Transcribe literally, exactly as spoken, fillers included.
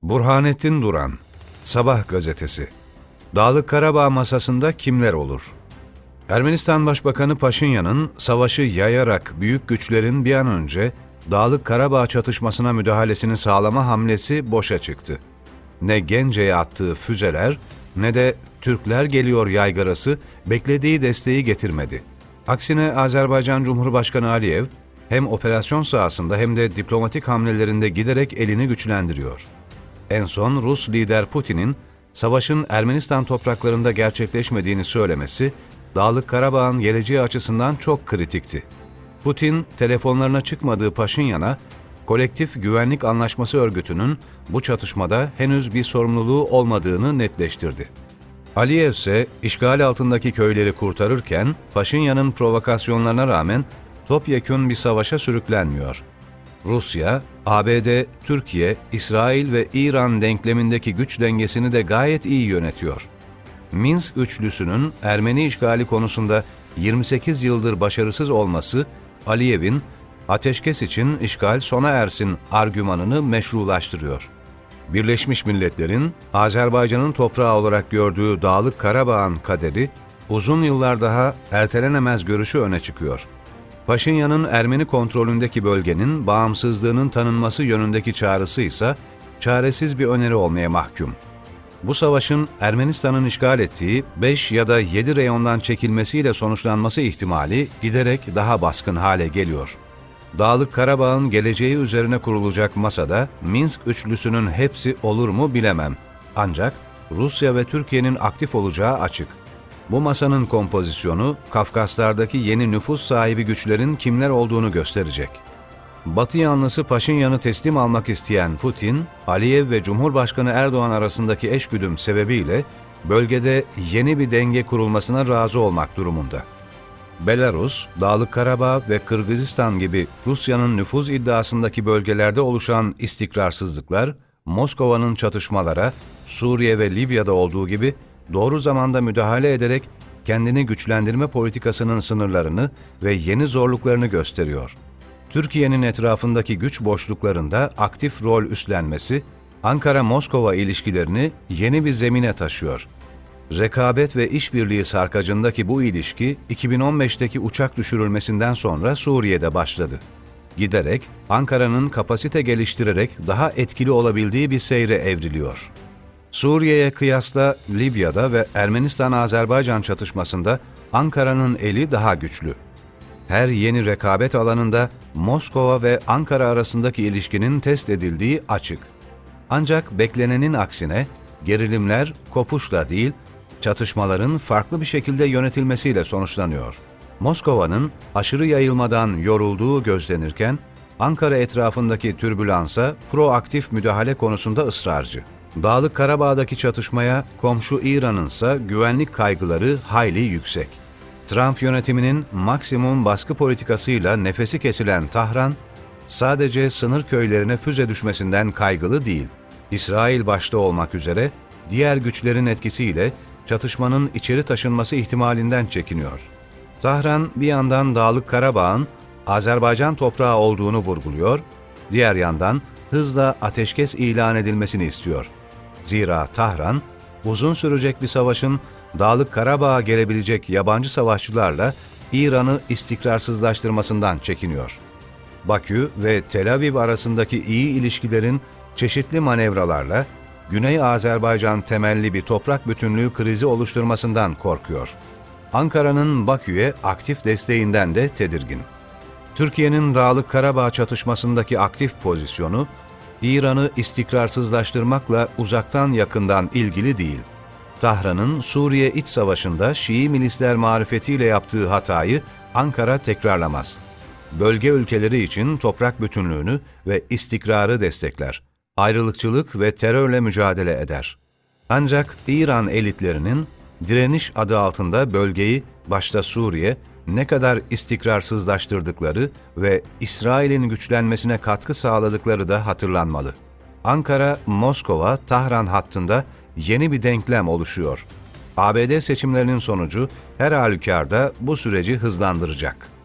Burhanettin Duran, Sabah gazetesi. Dağlık Karabağ masasında kimler olur? Ermenistan Başbakanı Paşinyan'ın savaşı yayarak büyük güçlerin bir an önce Dağlık Karabağ çatışmasına müdahalesini sağlama hamlesi boşa çıktı. Ne Gence'ye attığı füzeler ne de Türkler geliyor yaygarası beklediği desteği getirmedi. Aksine Azerbaycan Cumhurbaşkanı Aliyev hem operasyon sahasında hem de diplomatik hamlelerinde giderek elini güçlendiriyor. En son Rus lider Putin'in savaşın Ermenistan topraklarında gerçekleşmediğini söylemesi, Dağlık Karabağ'ın geleceği açısından çok kritikti. Putin, telefonlarına çıkmadığı Paşinyan'a, Kolektif Güvenlik Anlaşması Örgütü'nün bu çatışmada henüz bir sorumluluğu olmadığını netleştirdi. Aliyev ise işgal altındaki köyleri kurtarırken, Paşinyan'ın provokasyonlarına rağmen topyekün bir savaşa sürüklenmiyor. Rusya, A B D, Türkiye, İsrail ve İran denklemindeki güç dengesini de gayet iyi yönetiyor. Minsk üçlüsünün Ermeni işgali konusunda yirmi sekiz yıldır başarısız olması, Aliyev'in ateşkes için işgal sona ersin argümanını meşrulaştırıyor. Birleşmiş Milletler'in Azerbaycan'ın toprağı olarak gördüğü Dağlık Karabağ'ın kaderi, uzun yıllar daha ertelenemez görüşü öne çıkıyor. Paşinyan'ın Ermeni kontrolündeki bölgenin bağımsızlığının tanınması yönündeki çağrısı ise çaresiz bir öneri olmaya mahkum. Bu savaşın Ermenistan'ın işgal ettiği beş ya da yedi reyondan çekilmesiyle sonuçlanması ihtimali giderek daha baskın hale geliyor. Dağlık Karabağ'ın geleceği üzerine kurulacak masada Minsk üçlüsünün hepsi olur mu bilemem. Ancak Rusya ve Türkiye'nin aktif olacağı açık. Bu masanın kompozisyonu, Kafkaslardaki yeni nüfus sahibi güçlerin kimler olduğunu gösterecek. Batı yanlısı Paşinyan'ı teslim almak isteyen Putin, Aliyev ve Cumhurbaşkanı Erdoğan arasındaki eşgüdüm sebebiyle bölgede yeni bir denge kurulmasına razı olmak durumunda. Belarus, Dağlık Karabağ ve Kırgızistan gibi Rusya'nın nüfuz iddiasındaki bölgelerde oluşan istikrarsızlıklar, Moskova'nın çatışmalara, Suriye ve Libya'da olduğu gibi doğru zamanda müdahale ederek kendini güçlendirme politikasının sınırlarını ve yeni zorluklarını gösteriyor. Türkiye'nin etrafındaki güç boşluklarında aktif rol üstlenmesi, Ankara-Moskova ilişkilerini yeni bir zemine taşıyor. Rekabet ve işbirliği sarkacındaki bu ilişki, iki bin on beşteki uçak düşürülmesinden sonra Suriye'de başladı. Giderek Ankara'nın kapasite geliştirerek daha etkili olabildiği bir seyre evriliyor. Suriye'ye kıyasla Libya'da ve Ermenistan-Azerbaycan çatışmasında Ankara'nın eli daha güçlü. Her yeni rekabet alanında Moskova ve Ankara arasındaki ilişkinin test edildiği açık. Ancak beklenenin aksine gerilimler kopuşla değil, çatışmaların farklı bir şekilde yönetilmesiyle sonuçlanıyor. Moskova'nın aşırı yayılmadan yorulduğu gözlenirken, Ankara etrafındaki türbülansa proaktif müdahale konusunda ısrarcı. Dağlık Karabağ'daki çatışmaya komşu İran'ın ise güvenlik kaygıları hayli yüksek. Trump yönetiminin maksimum baskı politikasıyla nefesi kesilen Tahran, sadece sınır köylerine füze düşmesinden kaygılı değil. İsrail başta olmak üzere diğer güçlerin etkisiyle çatışmanın içeri taşınması ihtimalinden çekiniyor. Tahran bir yandan Dağlık Karabağ'ın Azerbaycan toprağı olduğunu vurguluyor, diğer yandan hızla ateşkes ilan edilmesini istiyor. Zira Tahran, uzun sürecek bir savaşın Dağlık Karabağ'a gelebilecek yabancı savaşçılarla İran'ı istikrarsızlaştırmasından çekiniyor. Bakü ve Tel Aviv arasındaki iyi ilişkilerin çeşitli manevralarla Güney Azerbaycan temelli bir toprak bütünlüğü krizi oluşturmasından korkuyor. Ankara'nın Bakü'ye aktif desteğinden de tedirgin. Türkiye'nin Dağlık Karabağ çatışmasındaki aktif pozisyonu, İran'ı istikrarsızlaştırmakla uzaktan yakından ilgili değil. Tahran'ın Suriye iç savaşında Şii milisler marifetiyle yaptığı hatayı Ankara tekrarlamaz. Bölge ülkeleri için toprak bütünlüğünü ve istikrarı destekler. Ayrılıkçılık ve terörle mücadele eder. Ancak İran elitlerinin direniş adı altında bölgeyi, başta Suriye, ne kadar istikrarsızlaştırdıkları ve İsrail'in güçlenmesine katkı sağladıkları da hatırlanmalı. Ankara-Moskova-Tahran hattında yeni bir denklem oluşuyor. A B D seçimlerinin sonucu her halükarda bu süreci hızlandıracak.